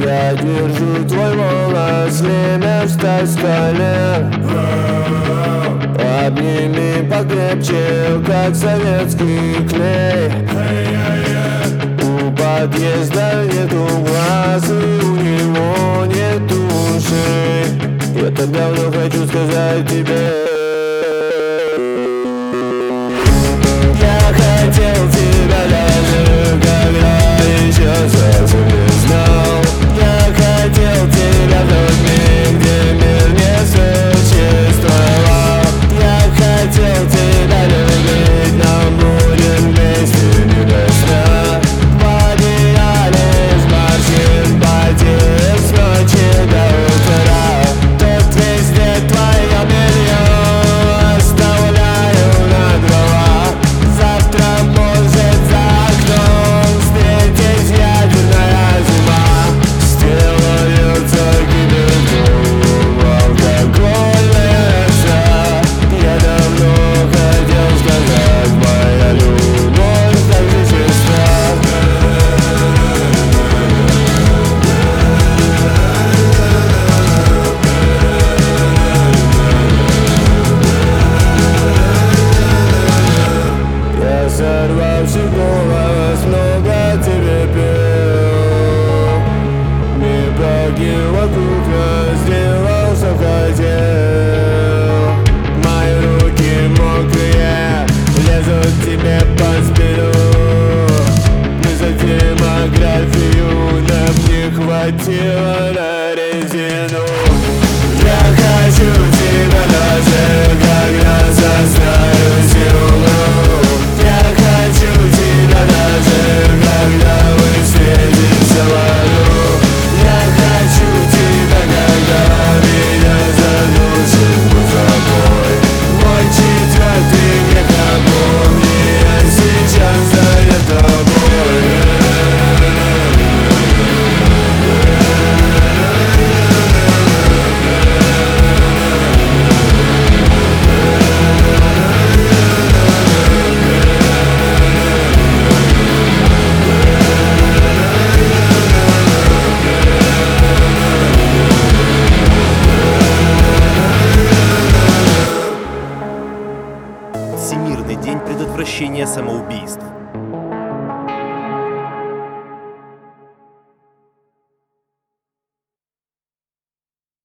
Я держу твой волос, время встать с колен. Обними покрепче, как советский клей. У подъезда нету глаз, и у него нету ушей. Я так давно хочу сказать тебе. Я хотел тебя даже, когда еще совсем не знал. Я хотел тебя в тот миг, где мир не существовал. Я хотел тебя любить, но будем вместе не до сна. В одеяле из морщин, потеешь с ночи до утра. Тут везде твое белье оставляю на дровах. Завтра может за окном встретить ядерная зима. Сделаются кипятком алкогольные отца. Я давно хотел сказать, моя любовь так же чиста. Я сорвавший голос, много тебе пел. Не погиб вокруг нас, сделал, что хотел. Мои руки мокрые, лезут тебе под спину. Не за демографию нам не хватило на резину. Я хочу тебя даже, когда состарюсь и умру. Я хочу тебя даже, когда мы встретимся в аду. Я хочу тебя, когда меня задушит музыкой. Мой четвертый век, напомни, я сейчас занят тобой. Всемирный день предотвращения самоубийств.